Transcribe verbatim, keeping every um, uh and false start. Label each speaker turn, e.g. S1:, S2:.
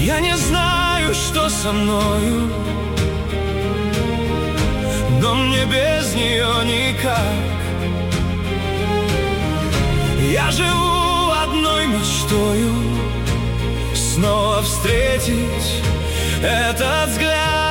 S1: Я не знаю, что со мною, но мне без нее никак. Я живу одной мечтою снова встретить этот взгляд.